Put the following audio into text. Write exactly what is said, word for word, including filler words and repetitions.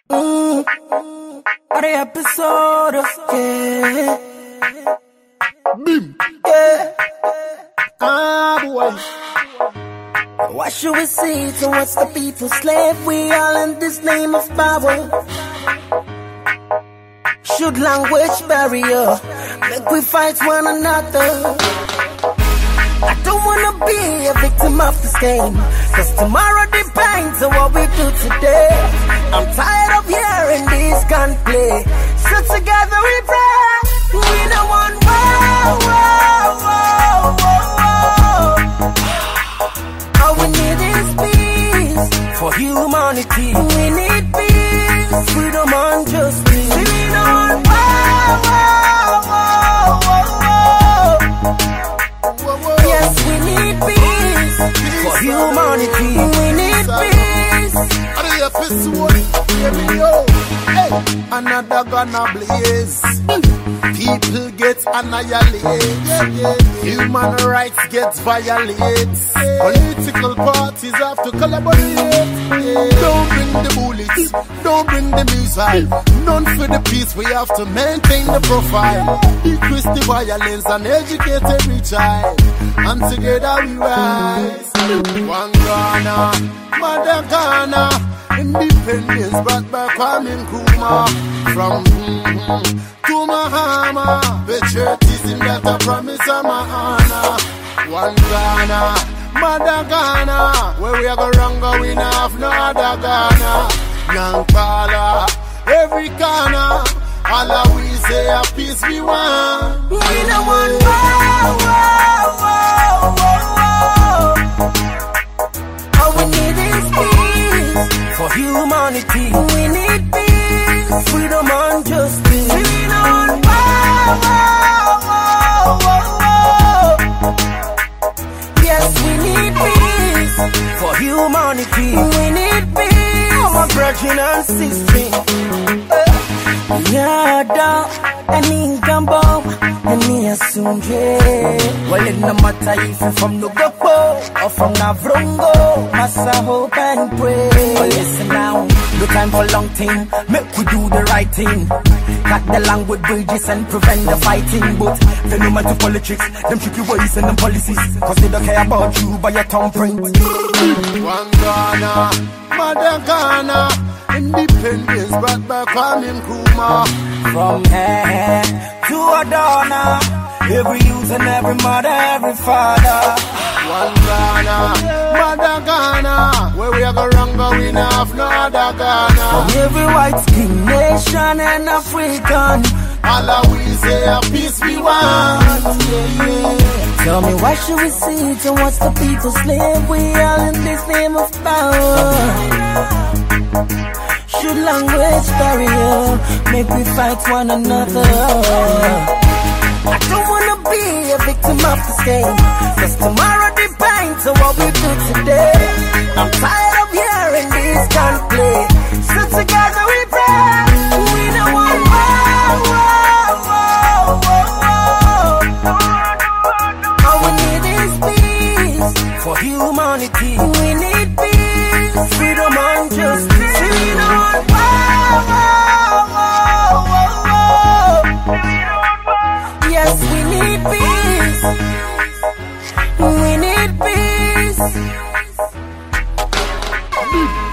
Mm, what a episode, yeah. Bim. Yeah. Ah, boy. What should we say towards the people slave? We all in this name of power. Should language barrier make we fight one another? I don't wanna be a victim of this game, cause tomorrow depends on what we do today. I'm tired of hearing this gunplay, so together we pray. We don't want war, war, war, war, war. All we need is peace for humanity. We need peace, freedom and justice. We don't want war, war, war, war, war. Yes, we need peace for humanity. We need peace. Are the episode? Hear me, yo. Hey, another gonna blaze. People get annihilated. Human rights get violated. Political parties have to collaborate. Don't bring the bullets, don't bring the missile. None for the peace, we have to maintain the profile. Decrease the violence and educate every child. And together we rise. One Ghana, Mother Ghana. Independence brought by Kwame Nkrumah. From mm-hmm, to Mahama, patriotism that I promise I'm a honor. One Ghana, Mother Ghana, where we are go wrong, go we not have no other Ghana. Nampala, every corner, all of we say a peace we want. We don't want war, war, war, war, war. All we need is peace for humanity. We need peace, freedom and justice. We don't want war, war, war, war, war. Yes, we need peace for humanity. We need peace, oh my brethren and sisters. Yeah, dog, any income bomb, any assume, yeah. Well, it no matter if you from Nugopo or from Navrongo, massa hope and pray. But listen now, no time for long thing, make we do the right thing. Cut the language bridges and prevent the fighting. But they no matter politics, them tricky ways and them policies, cause they don't care about you by your thumbprint. One Ghana, Mother Ghana. Independence brought by Kwame Nkrumah. From here to Adana, every youth and every mother, every father. One Ghana, Mother Ghana, where we are go wrong, go we not have no other Ghana. From every white skin nation and African, all of we say a peace we want. Yeah, yeah. Tell me why should we see towards the people slave? We all in this name of power. Should language barrier make we fight one another? I don't wanna be a victim of this game, cause tomorrow depends on what we do today. I'm tired of hearing this gunplay, so together we pray. We don't want war, war, war, war, war. All we need is peace for humanity. We need peace, freedom and justice. We don't want war, war, war, war, war. Yes, we need peace. We need peace.